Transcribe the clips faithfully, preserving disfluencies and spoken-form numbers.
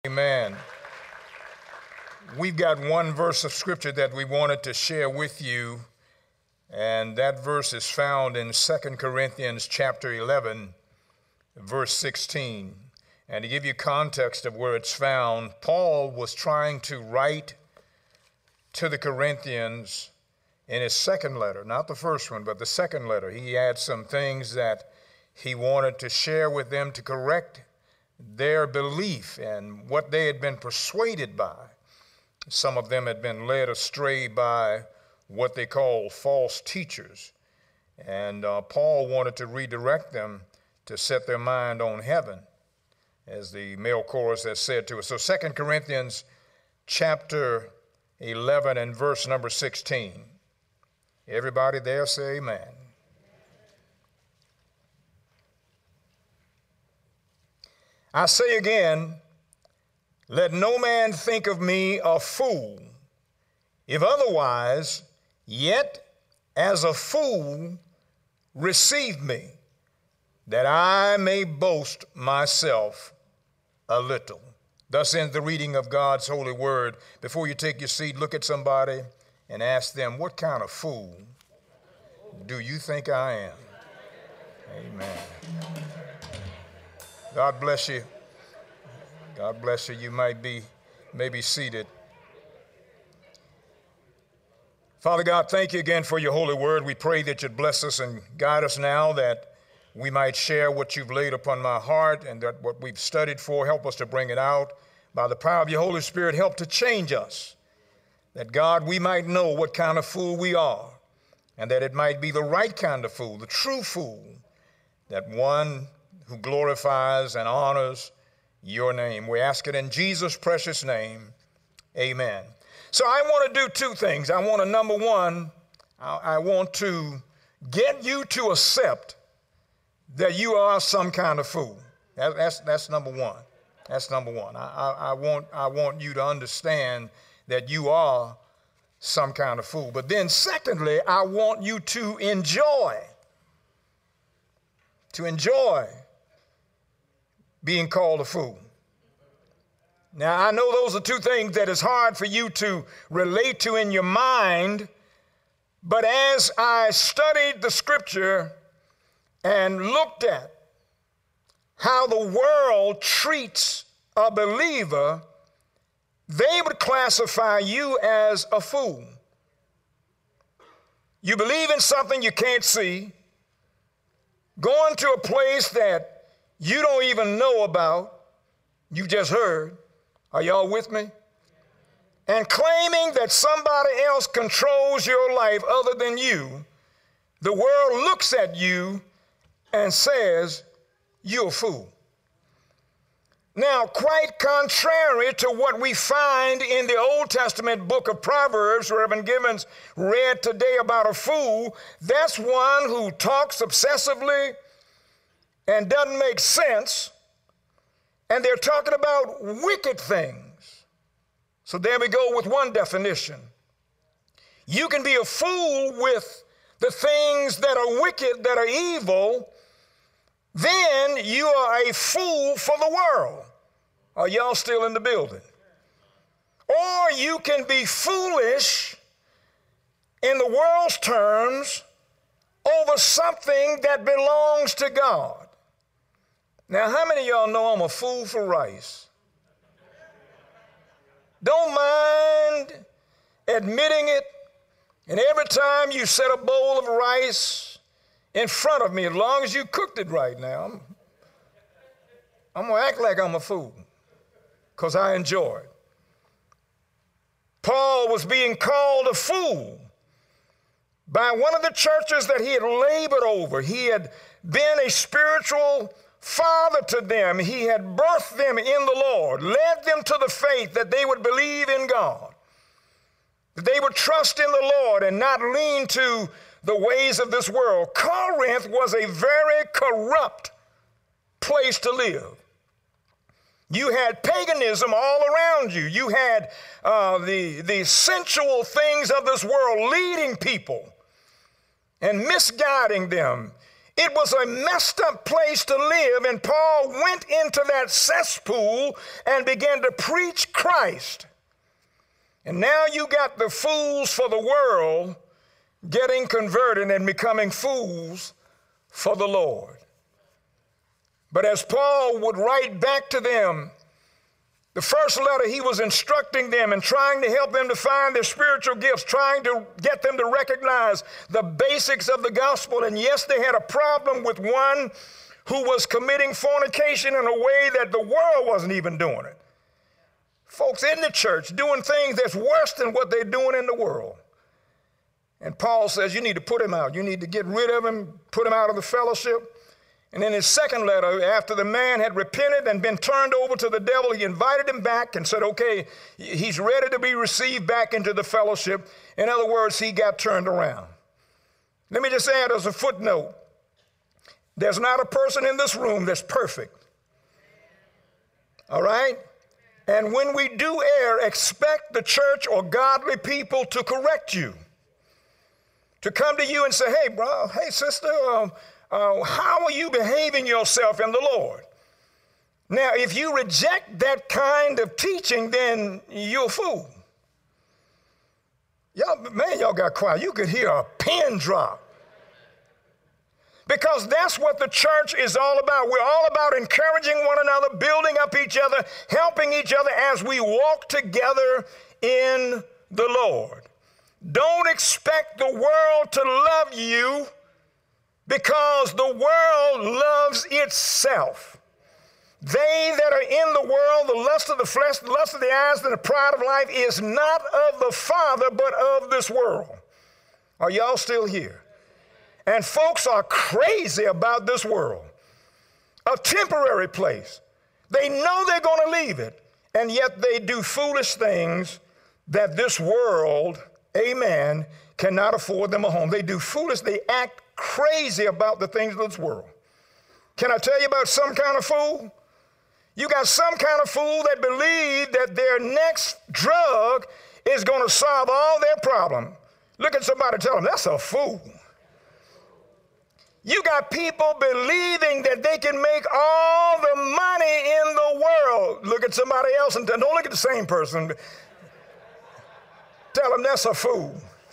Amen. We've got one verse of scripture that we wanted to share with you, and that verse is found in Second Corinthians chapter eleven, verse sixteen. And to give you context of where it's found, Paul was trying to write to the Corinthians in his second letter, not the first one, but the second letter. He had some things that he wanted to share with them to correct their belief and what they had been persuaded by. Some of them had been led astray by what they call false teachers. And uh, Paul wanted to redirect them to set their mind on heaven, as the male chorus has said to us. So Second Corinthians chapter eleven and verse number sixteen. Everybody there say amen. I say again, let no man think of me a fool. If otherwise, yet as a fool receive me, that I may boast myself a little. Thus ends the reading of God's holy word. Before you take your seat, look at somebody and ask them, what kind of fool do you think I am? Amen. God bless you. God bless you. You might be, may be seated. Father God, thank you again for your holy word. We pray that you'd bless us and guide us now, that we might share what you've laid upon my heart, and that what we've studied for, help us to bring it out. By the power of your Holy Spirit, help to change us. That, God, we might know what kind of fool we are, and that it might be the right kind of fool, the true fool, that one who glorifies and honors your name. We ask it in Jesus' precious name. Amen. So I want to do two things. I want to, number one, I, I want to get you to accept that you are some kind of fool. That, that's, that's number one. That's number one. I, I, I, want, I want you to understand that you are some kind of fool. But then secondly, I want you to enjoy, to enjoy being called a fool. Now, I know those are two things that is hard for you to relate to in your mind, but as I studied the scripture and looked at how the world treats a believer, they would classify you as a fool. You believe in something you can't see, going to a place that you don't even know about, you just heard. Are y'all with me? And claiming that somebody else controls your life other than you, the world looks at you and says, you're a fool. Now, quite contrary to what we find in the Old Testament book of Proverbs, Reverend Givens read today about a fool, that's one who talks obsessively and doesn't make sense, and they're talking about wicked things. So there we go with one definition. You can be a fool with the things that are wicked, that are evil, then you are a fool for the world. Are y'all still in the building? Or you can be foolish in the world's terms over something that belongs to God. Now, how many of y'all know I'm a fool for rice? Don't mind admitting it. And every time you set a bowl of rice in front of me, as long as you cooked it right now, I'm, I'm going to act like I'm a fool because I enjoy it. Paul was being called a fool by one of the churches that he had labored over. He had been a spiritual father to them. He had birthed them in the Lord, led them to the faith that they would believe in God, that they would trust in the Lord and not lean to the ways of this world. Corinth was a very corrupt place to live. You had paganism all around you. You had uh, the, the sensual things of this world leading people and misguiding them It was a messed up place to live, and Paul went into that cesspool and began to preach Christ. And now you got the fools for the world getting converted and becoming fools for the Lord. But as Paul would write back to them, the first letter, he was instructing them and trying to help them to find their spiritual gifts, trying to get them to recognize the basics of the gospel. And yes, they had a problem with one who was committing fornication in a way that the world wasn't even doing it. Folks in the church doing things that's worse than what they're doing in the world. And Paul says, you need to put him out. You need to get rid of him, put him out of the fellowship. And in his second letter, after the man had repented and been turned over to the devil, he invited him back and said, okay, he's ready to be received back into the fellowship. In other words, he got turned around. Let me just add as a footnote, there's not a person in this room that's perfect. All right? And when we do err, expect the church or godly people to correct you, to come to you and say, hey, bro, hey, sister, um, Uh, how are you behaving yourself in the Lord? Now, if you reject that kind of teaching, then you're a fool. Y'all, man, y'all got quiet. You could hear a pin drop. Because that's what the church is all about. We're all about encouraging one another, building up each other, helping each other as we walk together in the Lord. Don't expect the world to love you, because the world loves itself. They that are in the world, the lust of the flesh, the lust of the eyes, and the pride of life is not of the Father, but of this world. Are y'all still here? And folks are crazy about this world. A temporary place. They know they're going to leave it, and yet they do foolish things that this world, amen, cannot afford them a home. They do foolish, they act crazy about the things of this world. Can I tell you about some kind of fool? You got some kind of fool that believe that their next drug is going to solve all their problems. Look at somebody and tell them, that's a fool. You got people believing that they can make all the money in the world. Look at somebody else and don't look at the same person. Tell them that's a fool.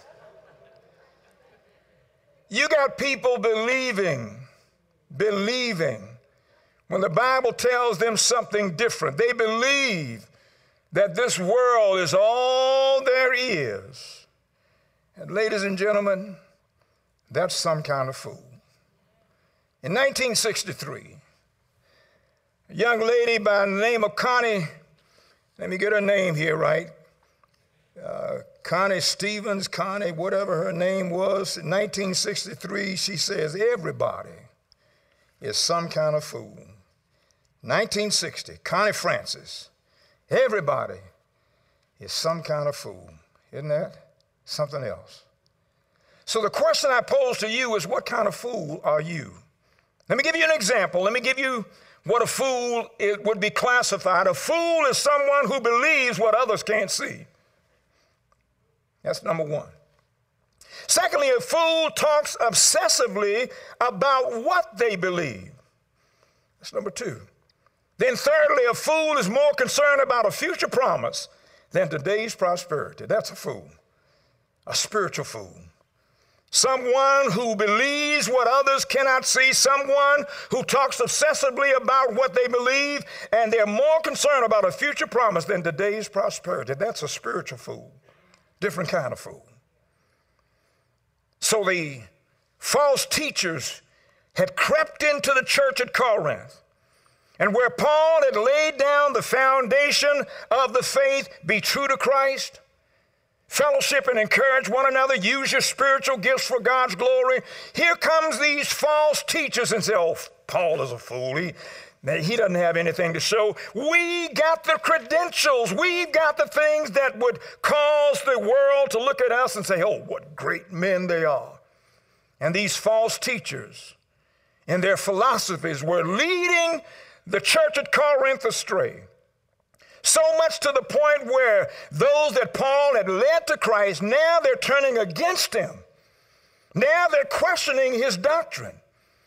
You got people believing, believing when the Bible tells them something different. They believe that this world is all there is. And ladies and gentlemen, that's some kind of fool. In nineteen sixty-three, a young lady by the name of Connie, let me get her name here right, uh, Connie Stevens, Connie, whatever her name was, in nineteen sixty-three, she says, everybody is some kind of fool. nineteen sixty, Connie Francis, everybody is some kind of fool. Isn't that something else? So the question I pose to you is, what kind of fool are you? Let me give you an example. Let me give you what a fool it would be classified. A fool is someone who believes what others can't see. That's number one. Secondly, a fool talks obsessively about what they believe. That's number two. Then thirdly, a fool is more concerned about a future promise than today's prosperity. That's a fool, a spiritual fool. Someone who believes what others cannot see, someone who talks obsessively about what they believe, and they're more concerned about a future promise than today's prosperity. That's a spiritual fool. Different kind of fool. So the false teachers had crept into the church at Corinth, and where Paul had laid down the foundation of the faith, be true to Christ, fellowship and encourage one another, use your spiritual gifts for God's glory. Here comes these false teachers and say, oh, Paul is a fool. He, He doesn't have anything to show. We got the credentials. We've got the things that would cause the world to look at us and say, oh, what great men they are. And these false teachers and their philosophies were leading the church at Corinth astray. So much to the point where those that Paul had led to Christ, now they're turning against him. Now they're questioning his doctrine.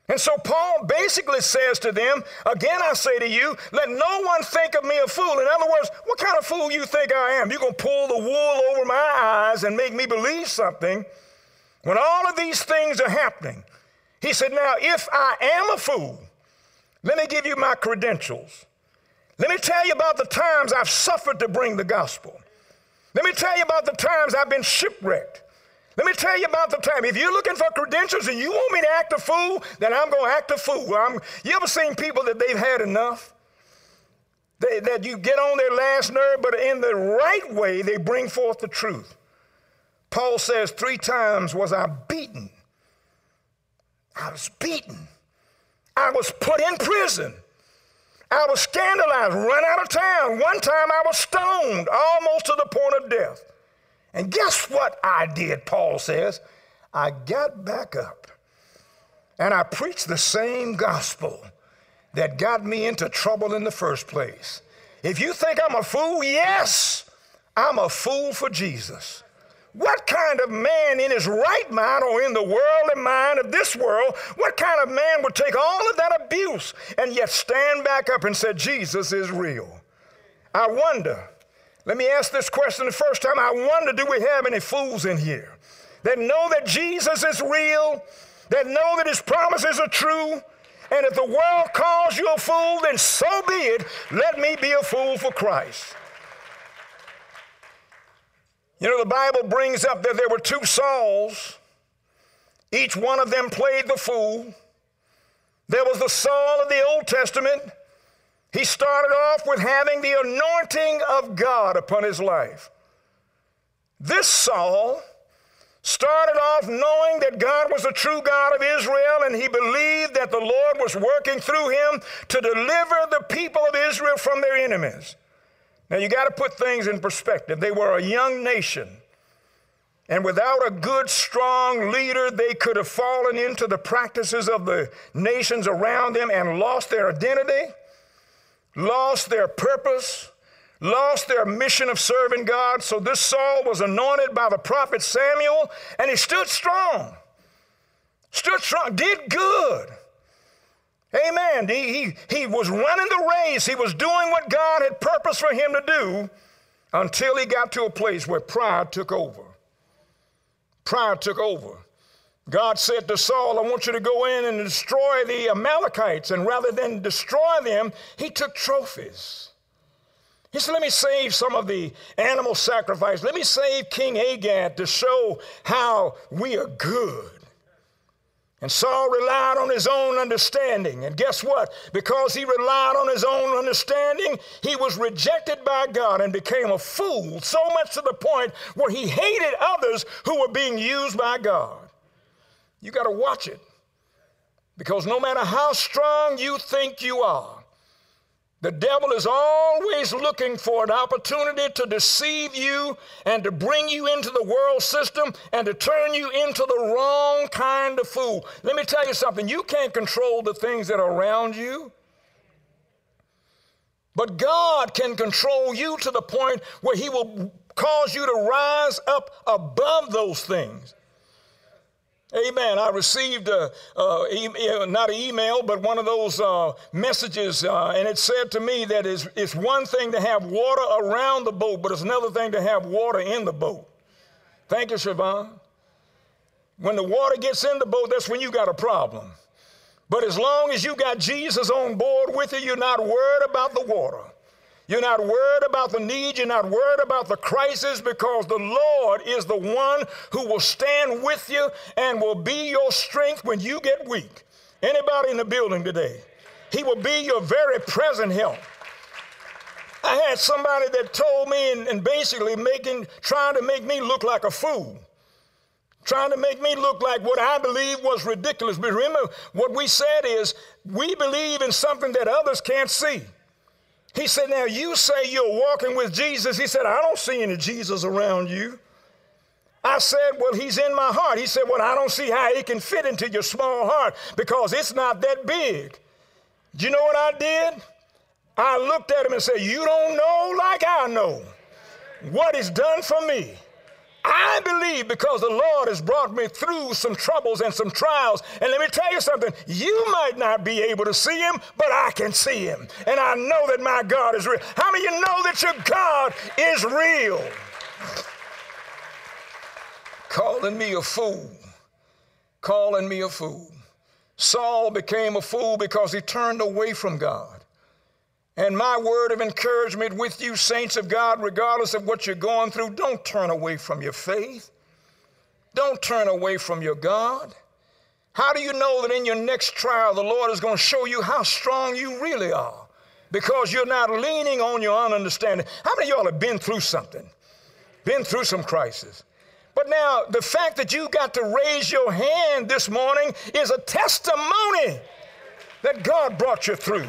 And so Paul basically says to them, again I say to you, let no one think of me a fool. In other words, what kind of fool you think I am? You're going to pull the wool over my eyes and make me believe something when all of these things are happening. He said, now if I am a fool, let me give you my credentials. Let me tell you about the times I've suffered to bring the gospel. Let me tell you about the times I've been shipwrecked. Let me tell you about the time. If you're looking for credentials and you want me to act a fool, then I'm going to act a fool. I'm, you ever seen people that they've had enough? They, that you get on their last nerve, but in the right way, they bring forth the truth. Paul says, three times was I beaten. I was beaten. I was put in prison. I was scandalized, run out of town. One time I was stoned, almost to the point of death. And guess what I did, Paul says? I got back up and I preached the same gospel that got me into trouble in the first place. If you think I'm a fool, yes, I'm a fool for Jesus. What kind of man in his right mind or in the worldly mind of this world, what kind of man would take all of that abuse and yet stand back up and say, Jesus is real? I wonder. Let me ask this question the first time. I wonder, do we have any fools in here that know that Jesus is real, that know that his promises are true, and if the world calls you a fool, then so be it. Let me be a fool for Christ. You know, the Bible brings up that there were two Sauls. Each one of them played the fool. There was the Saul of the Old Testament. He started off with having the anointing of God upon his life. This Saul started off knowing that God was the true God of Israel, and he believed that the Lord was working through him to deliver the people of Israel from their enemies. Now, you got to put things in perspective. They were a young nation, and without a good, strong leader, they could have fallen into the practices of the nations around them and lost their identity, lost their purpose, lost their mission of serving God. So this Saul was anointed by the prophet Samuel, and he stood strong, stood strong, did good. Amen. He, he, he was running the race. He was doing what God had purposed for him to do until he got to a place where pride took over. Pride took over. God said to Saul, I want you to go in and destroy the Amalekites. And rather than destroy them, he took trophies. He said, let me save some of the animal sacrifice. Let me save King Agag to show how we are good. And Saul relied on his own understanding. And guess what? Because he relied on his own understanding, he was rejected by God and became a fool, so much to the point where he hated others who were being used by God. You got to watch it, because no matter how strong you think you are, the devil is always looking for an opportunity to deceive you and to bring you into the world system and to turn you into the wrong kind of fool. Let me tell you something. You can't control the things that are around you, but God can control you to the point where he will cause you to rise up above those things. Amen. I received a, a e- not an email, but one of those uh, messages, uh, and it said to me that it's, it's one thing to have water around the boat, but it's another thing to have water in the boat. Thank you, Siobhan. When the water gets in the boat, that's when you got a problem. But as long as you got Jesus on board with you, you're not worried about the water. You're not worried about the need. You're not worried about the crisis, because the Lord is the one who will stand with you and will be your strength when you get weak. Anybody in the building today? He will be your very present help. I had somebody that told me and, and basically making, trying to make me look like a fool, trying to make me look like what I believe was ridiculous. But remember, what we said is we believe in something that others can't see. He said, now you say you're walking with Jesus. He said, I don't see any Jesus around you. I said, well, he's in my heart. He said, well, I don't see how he can fit into your small heart because it's not that big. Do you know what I did? I looked at him and said, you don't know like I know what he's done for me. I believe because the Lord has brought me through some troubles and some trials. And let me tell you something, you might not be able to see him, but I can see him. And I know that my God is real. How many of you know that your God is real? Calling me a fool. Calling me a fool. Saul became a fool because he turned away from God. And my word of encouragement with you, saints of God, regardless of what you're going through, don't turn away from your faith. Don't turn away from your God. How do you know that in your next trial, the Lord is going to show you how strong you really are? Because you're not leaning on your own understanding. How many of y'all have been through something? Been through some crisis? But now, the fact that you got to raise your hand this morning is a testimony that God brought you through.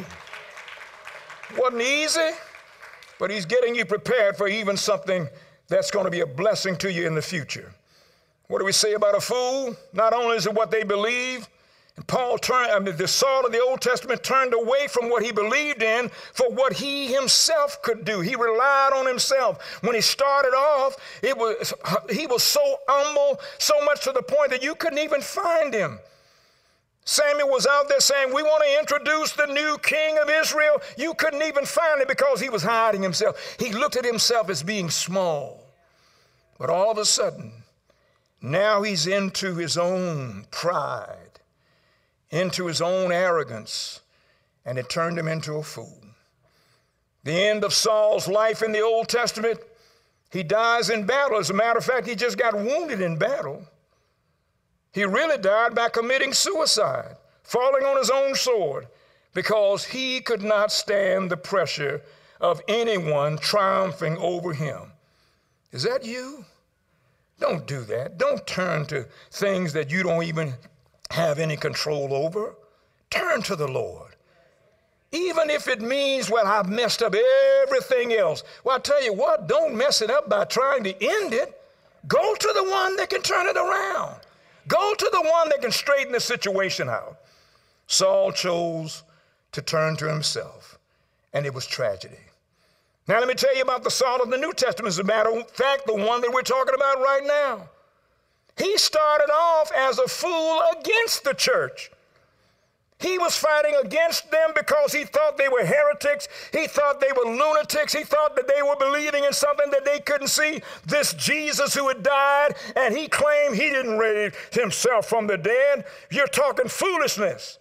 Wasn't easy, but he's getting you prepared for even something that's going to be a blessing to you in the future. What do we say about a fool? Not only is it what they believe, and Paul turned, I mean, the Saul of the Old Testament turned away from what he believed in for what he himself could do. He relied on himself. When he started off, it was he was so humble, so much to the point that you couldn't even find him. Samuel was out there saying, we want to introduce the new king of Israel. You couldn't even find him because he was hiding himself. He looked at himself as being small. But all of a sudden, now he's into his own pride, into his own arrogance, and it turned him into a fool. The end of Saul's life in the Old Testament, he dies in battle. As a matter of fact, he just got wounded in battle. He really died by committing suicide, falling on his own sword, because he could not stand the pressure of anyone triumphing over him. Is that you? Don't do that. Don't turn to things that you don't even have any control over. Turn to the Lord. Even if it means, well, I've messed up everything else. Well, I tell you what, don't mess it up by trying to end it. Go to the one that can turn it around. Go to the one that can straighten the situation out. Saul chose to turn to himself, and it was tragedy. Now, let me tell you about the Saul of the New Testament. As a matter of fact, the one that we're talking about right now. He started off as a fool against the church. He was fighting against them because he thought they were heretics. He thought they were lunatics. He thought that they were believing in something that they couldn't see. This Jesus who had died, and he claimed he didn't raise himself from the dead. You're talking foolishness.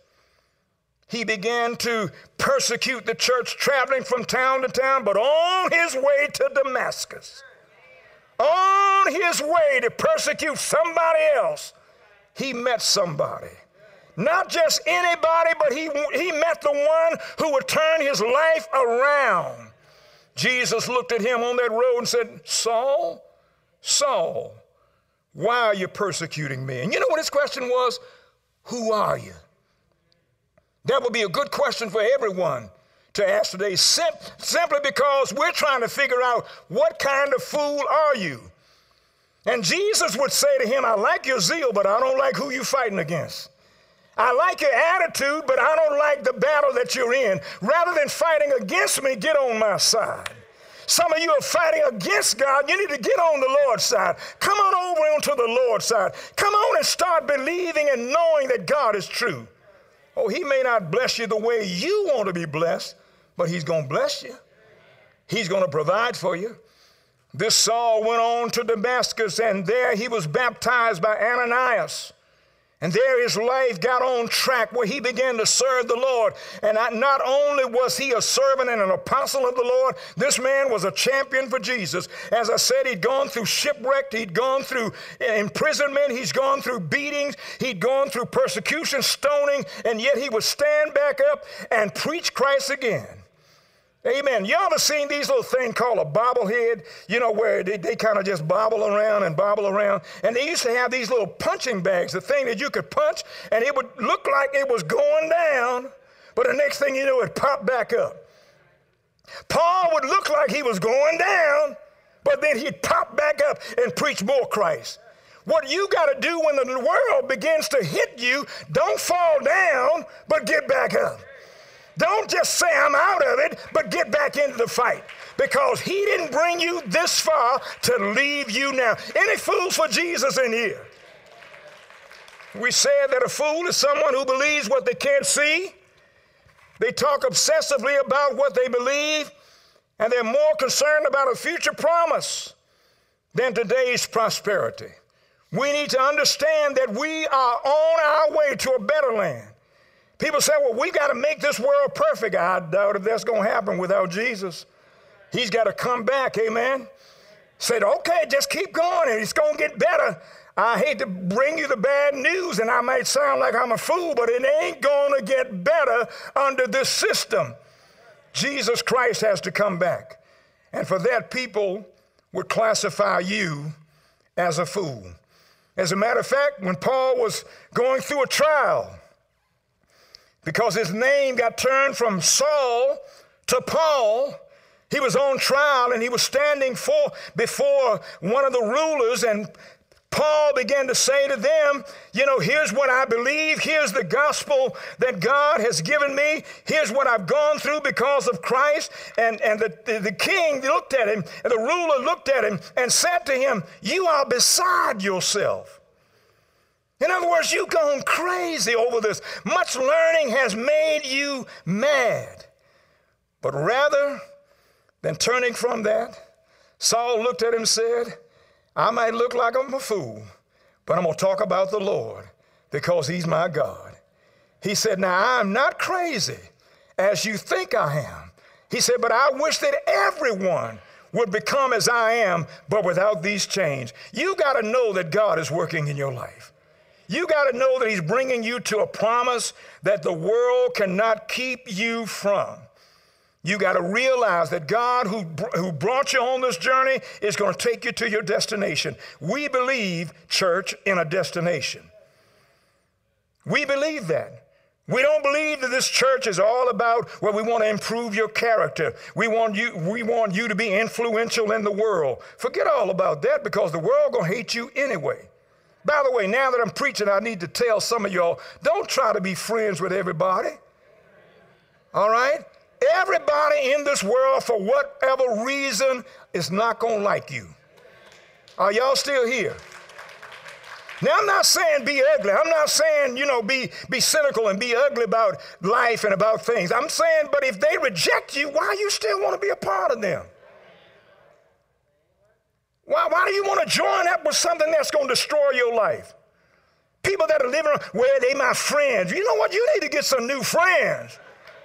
He began to persecute the church, traveling from town to town, but on his way to Damascus, on his way to persecute somebody else, he met somebody. Not just anybody, but he, he met the one who would turn his life around. Jesus looked at him on that road and said, Saul, Saul, why are you persecuting me? And you know what his question was? Who are you? That would be a good question for everyone to ask today, sim- simply because we're trying to figure out what kind of fool are you? And Jesus would say to him, I like your zeal, but I don't like who you're fighting against. I like your attitude, but I don't like the battle that you're in. Rather than fighting against me, get on my side. Some of you are fighting against God. You need to get on the Lord's side. Come on over onto the Lord's side. Come on and start believing and knowing that God is true. Oh, he may not bless you the way you want to be blessed, but he's going to bless you. He's going to provide for you. This Saul went on to Damascus, and there he was baptized by Ananias. And there his life got on track where he began to serve the Lord. And not only was he a servant and an apostle of the Lord, this man was a champion for Jesus. As I said, he'd gone through shipwreck, he'd gone through imprisonment, he's gone through beatings, he'd gone through persecution, stoning, and yet he would stand back up and preach Christ again. Amen. Y'all have seen these little things called a bobblehead, you know, where they, they kind of just bobble around and bobble around. And they used to have these little punching bags, the thing that you could punch, and it would look like it was going down, but the next thing you know, it popped back up. Paul would look like he was going down, but then he'd pop back up and preach more Christ. What you got to do when the world begins to hit you, don't fall down, but get back up. Don't just say I'm out of it, but get back into the fight. Because he didn't bring you this far to leave you now. Any fools for Jesus in here? We said that a fool is someone who believes what they can't see. They talk obsessively about what they believe, and they're more concerned about a future promise than today's prosperity. We need to understand that we are on our way to a better land. People say, well, we got to make this world perfect. I doubt if that's going to happen without Jesus. He's got to come back, amen? Said, okay, just keep going, and it's going to get better. I hate to bring you the bad news, and I might sound like I'm a fool, but it ain't going to get better under this system. Jesus Christ has to come back. And for that, people would classify you as a fool. As a matter of fact, when Paul was going through a trial, because his name got turned from Saul to Paul, he was on trial and he was standing for, before one of the rulers, and Paul began to say to them, you know, here's what I believe. Here's the gospel that God has given me. Here's what I've gone through because of Christ. And, and the, the, the king looked at him, and the ruler looked at him and said to him, you are beside yourself. In other words, you've gone crazy over this. Much learning has made you mad. But rather than turning from that, Saul looked at him and said, I might look like I'm a fool, but I'm going to talk about the Lord because he's my God. He said, now I'm not crazy as you think I am. He said, but I wish that everyone would become as I am, but without these chains. You got to know that God is working in your life. You got to know that he's bringing you to a promise that the world cannot keep you from. You got to realize that God who, who brought you on this journey is going to take you to your destination. We believe, church, in a destination. We believe that. We don't believe that this church is all about, well, we want to improve your character. We want you, we want you to be influential in the world. Forget all about that, because the world going to hate you anyway. By the way, now that I'm preaching, I need to tell some of y'all, don't try to be friends with everybody. All right? Everybody in this world, for whatever reason, is not going to like you. Are y'all still here? Now, I'm not saying be ugly. I'm not saying, you know, be, be cynical and be ugly about life and about things. I'm saying, but if they reject you, why you still want to be a part of them? Why, why do you want to join up with something that's going to destroy your life? People that are living, well, they my friends. You know what? You need to get some new friends.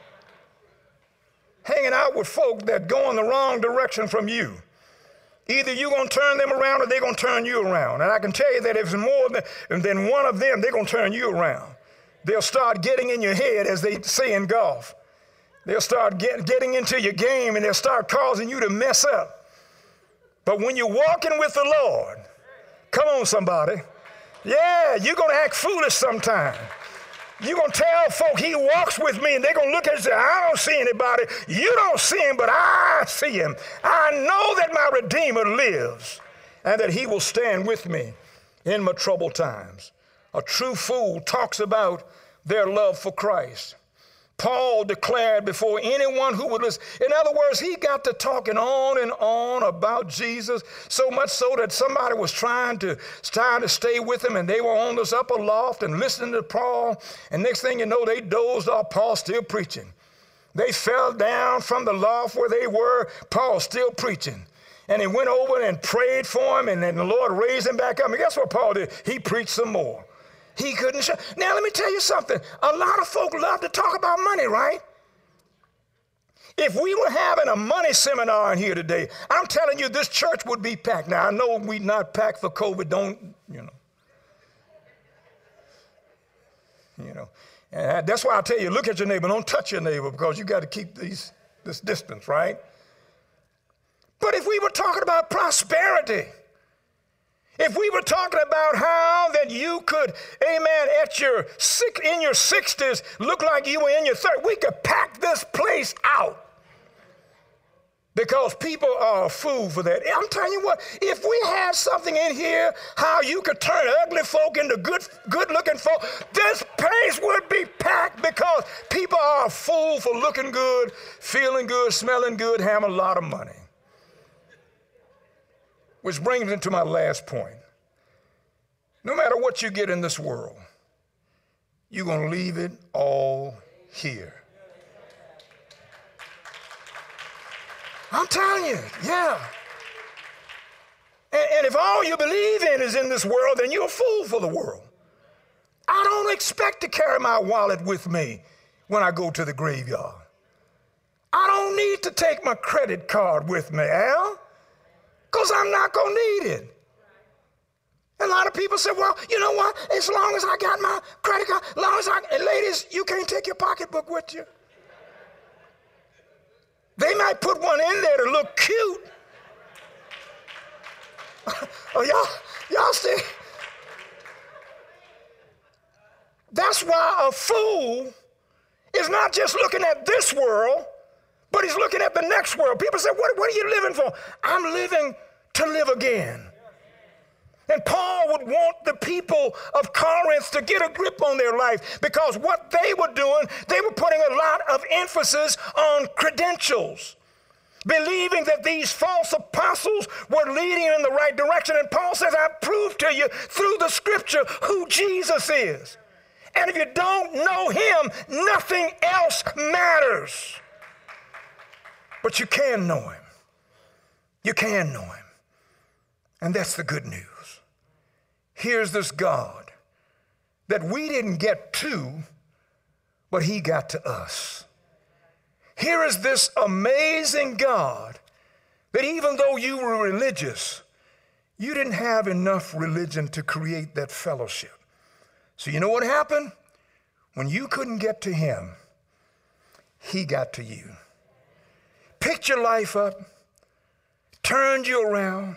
Hanging out with folk that go in the wrong direction from you. Either you're going to turn them around or they're going to turn you around. And I can tell you that if it's more than, than one of them, they're going to turn you around. They'll start getting in your head, as they say in golf. They'll start get, getting into your game, and they'll start causing you to mess up. But when you're walking with the Lord, come on, somebody. Yeah, you're going to act foolish sometime. You're going to tell folk he walks with me, and they're going to look at you and say, I don't see anybody. You don't see him, but I see him. I know that my Redeemer lives and that he will stand with me in my troubled times. A true fool talks about their love for Christ. Paul declared before anyone who would listen. In other words, he got to talking on and on about Jesus, so much so that somebody was trying to, trying to stay with him, and they were on this upper loft and listening to Paul, and next thing you know, they dozed off. Paul still preaching. They fell down from the loft where they were, Paul still preaching. And he went over and prayed for him, and then the Lord raised him back up. And guess what Paul did? He preached some more. He couldn't show. Now, let me tell you something. A lot of folk love to talk about money, right? If we were having a money seminar in here today, I'm telling you, this church would be packed. Now, I know we're not packed for COVID. Don't, you know. You know. And that's why I tell you, look at your neighbor. Don't touch your neighbor, because you got to keep these, this distance, right? But if we were talking about prosperity, if we were talking about how that you could, amen, at your six, in your sixties, look like you were in your thirties, we could pack this place out. Because people are a fool for that. I'm telling you what, if we had something in here, how you could turn ugly folk into good, good-looking folk, this place would be packed because people are a fool for looking good, feeling good, smelling good, having a lot of money. Which brings me to my last point. No matter what you get in this world, you're going to leave it all here. I'm telling you, yeah. And, and if all you believe in is in this world, then you're a fool for the world. I don't expect to carry my wallet with me when I go to the graveyard. I don't need to take my credit card with me, Al, because I'm not going to need it. A lot of people say, well, you know what? As long as I got my credit card, as long as I, and ladies, you can't take your pocketbook with you. They might put one in there to look cute. Oh, y'all, y'all see? That's why a fool is not just looking at this world, but he's looking at the next world. People say, what, what are you living for? I'm living to live again. And Paul would want the people of Corinth to get a grip on their life, because what they were doing, they were putting a lot of emphasis on credentials, believing that these false apostles were leading in the right direction. And Paul says, I prove to you through the scripture who Jesus is. And if you don't know him, nothing else matters. But you can know him. You can know him. And that's the good news. Here's this God that we didn't get to, but he got to us. Here is this amazing God that even though you were religious, you didn't have enough religion to create that fellowship. So you know what happened? When you couldn't get to him, he got to you. Picked your life up, turned you around.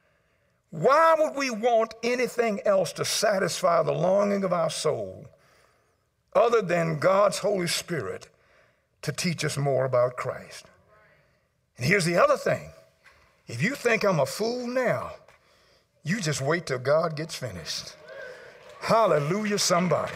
Why would we want anything else to satisfy the longing of our soul other than God's Holy Spirit to teach us more about Christ? And here's the other thing. If you think I'm a fool now, you just wait till God gets finished. Hallelujah, somebody.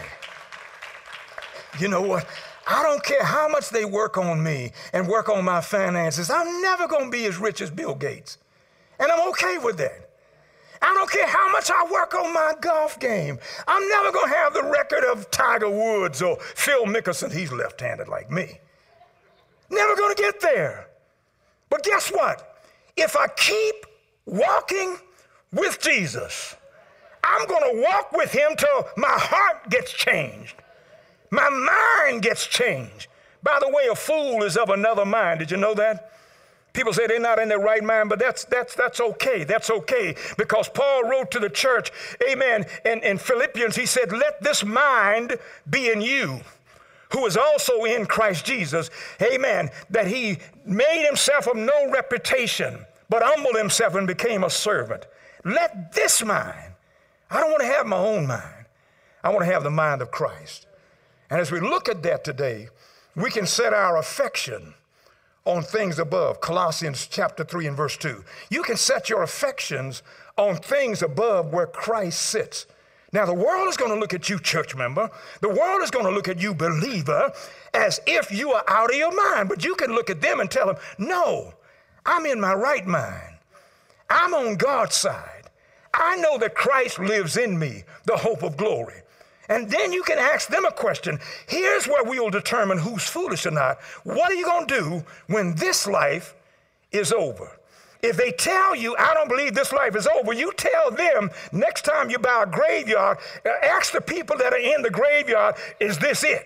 You know what? I don't care how much they work on me and work on my finances. I'm never going to be as rich as Bill Gates. And I'm okay with that. I don't care how much I work on my golf game. I'm never going to have the record of Tiger Woods or Phil Mickelson. He's left-handed like me. Never going to get there. But guess what? If I keep walking with Jesus, I'm going to walk with him till my heart gets changed. My mind gets changed. By the way, a fool is of another mind. Did you know that? People say they're not in their right mind, but that's that's that's okay. That's okay. Because Paul wrote to the church, amen, in, in Philippians, he said, let this mind be in you, who is also in Christ Jesus, amen, that he made himself of no reputation, but humbled himself and became a servant. Let this mind, I don't want to have my own mind. I want to have the mind of Christ. And as we look at that today, we can set our affection on things above. Colossians chapter three and verse two. You can set your affections on things above where Christ sits. Now, the world is going to look at you, church member. The world is going to look at you, believer, as if you are out of your mind. But you can look at them and tell them, no, I'm in my right mind. I'm on God's side. I know that Christ lives in me, the hope of glory. And then you can ask them a question. Here's where we will determine who's foolish or not. What are you going to do when this life is over? If they tell you, I don't believe this life is over, you tell them next time you buy a graveyard, ask the people that are in the graveyard, is this it?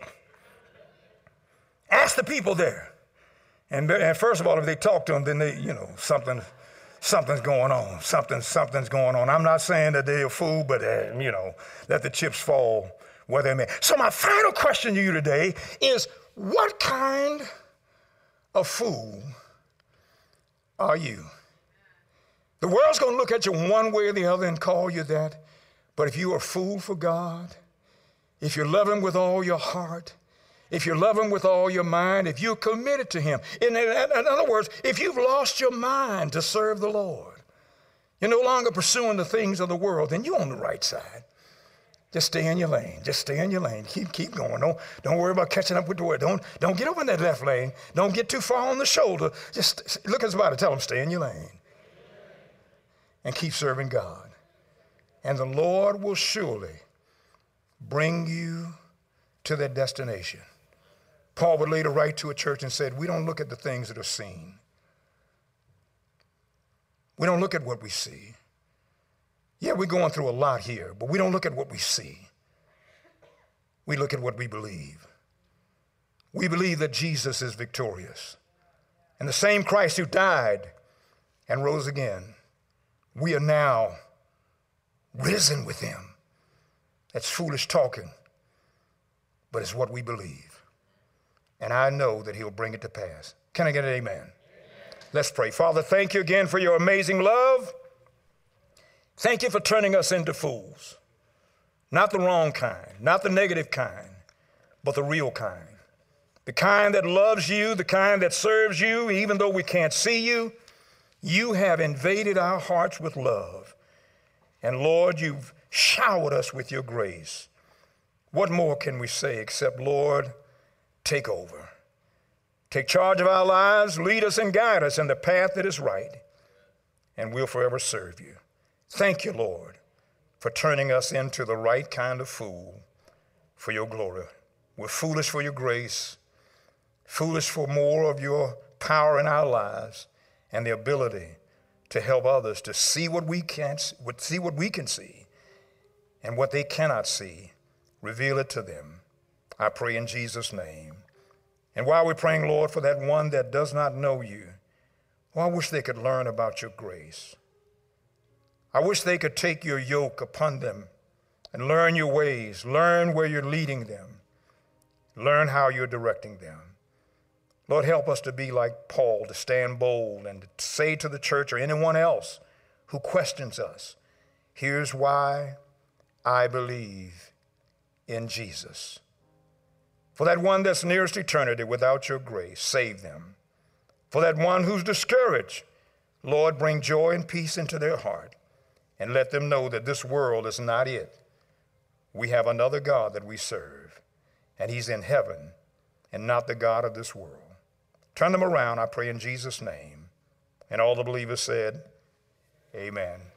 Ask the people there. And, and first of all, if they talk to them, then they, you know, something, something's going on. Something, something's going on. I'm not saying that they're a fool, but, uh, you know, let the chips fall where they may. So my final question to you today is, what kind of fool are you? The world's going to look at you one way or the other and call you that. But if you're a fool for God, if you love him with all your heart, if you love him with all your mind, if you're committed to him. In, in, in other words, if you've lost your mind to serve the Lord, you're no longer pursuing the things of the world, then you're on the right side. Just stay in your lane. Just stay in your lane. Keep keep going. Don't, don't worry about catching up with the world. Don't, don't get over in that left lane. Don't get too far on the shoulder. Just look at somebody, tell them, stay in your lane. And keep serving God. And the Lord will surely bring you to that destination. Paul would later write to a church and said, we don't look at the things that are seen. We don't look at what we see. Yeah, we're going through a lot here, but we don't look at what we see. We look at what we believe. We believe that Jesus is victorious. And the same Christ who died and rose again, we are now risen with him. That's foolish talking, but it's what we believe. And I know that he'll bring it to pass. Can I get an amen? Amen. Let's pray. Father, thank you again for your amazing love. Thank you for turning us into fools. Not the wrong kind, not the negative kind, but the real kind. The kind that loves you, the kind that serves you, even though we can't see you. You have invaded our hearts with love. And Lord, you've showered us with your grace. What more can we say except, Lord, take over. Take charge of our lives, lead us and guide us in the path that is right, and we'll forever serve you. Thank you, Lord, for turning us into the right kind of fool for your glory. We're foolish for your grace, foolish for more of your power in our lives and the ability to help others to see what we can't see what we can see, and what they cannot see, reveal it to them. I pray in Jesus' name. And while we're praying, Lord, for that one that does not know you, well, I wish they could learn about your grace. I wish they could take your yoke upon them and learn your ways, learn where you're leading them, learn how you're directing them. Lord, help us to be like Paul, to stand bold and to say to the church or anyone else who questions us, here's why I believe in Jesus. For that one that's nearest eternity without your grace, save them. For that one who's discouraged, Lord, bring joy and peace into their heart and let them know that this world is not it. We have another God that we serve, and he's in heaven and not the God of this world. Turn them around, I pray in Jesus' name. And all the believers said, amen.